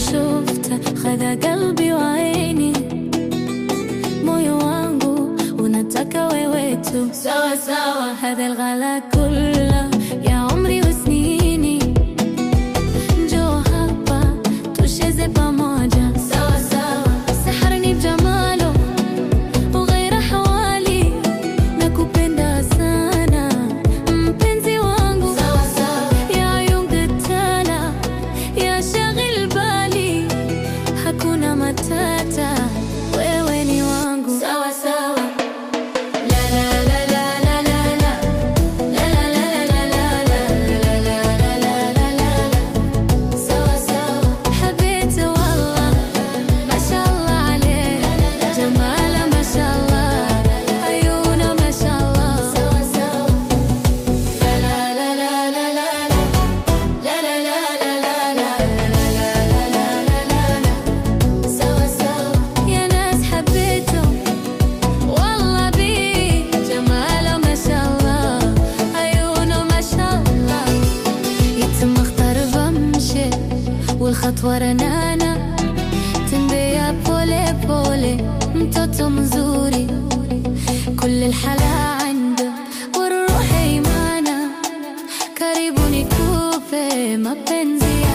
شفته خذ قلبي وعيني moyo wangu unataka wewe tu sawa sawa هذا الغلا كله يا عمري وسنيني njoo hapa tucheze pamoja sawa sawa سحرني بجماله وغير حوالي nakupenda sana mpenzi wangu sawa sawa ya عيون قتالة يا شاغل بالي hakuna matata wewe ni wangu sawa sawa la la la la la la la la la la la la la la sawa sawa حبيته والله ما شاء الله عليه جماله ما شاء الله عيونه ما شاء الله sawa sawa la la la la la la la la la sawa sawa يا ناس حبيته والله بيه جماله ما شاء الله عيونه ما شاء الله يتم اختار بمشي والخطوة رنانة تنبيا بولي بولي mtoto mzuri كل الحلا عنده والروح ايمانة karibu nikupe mapenzi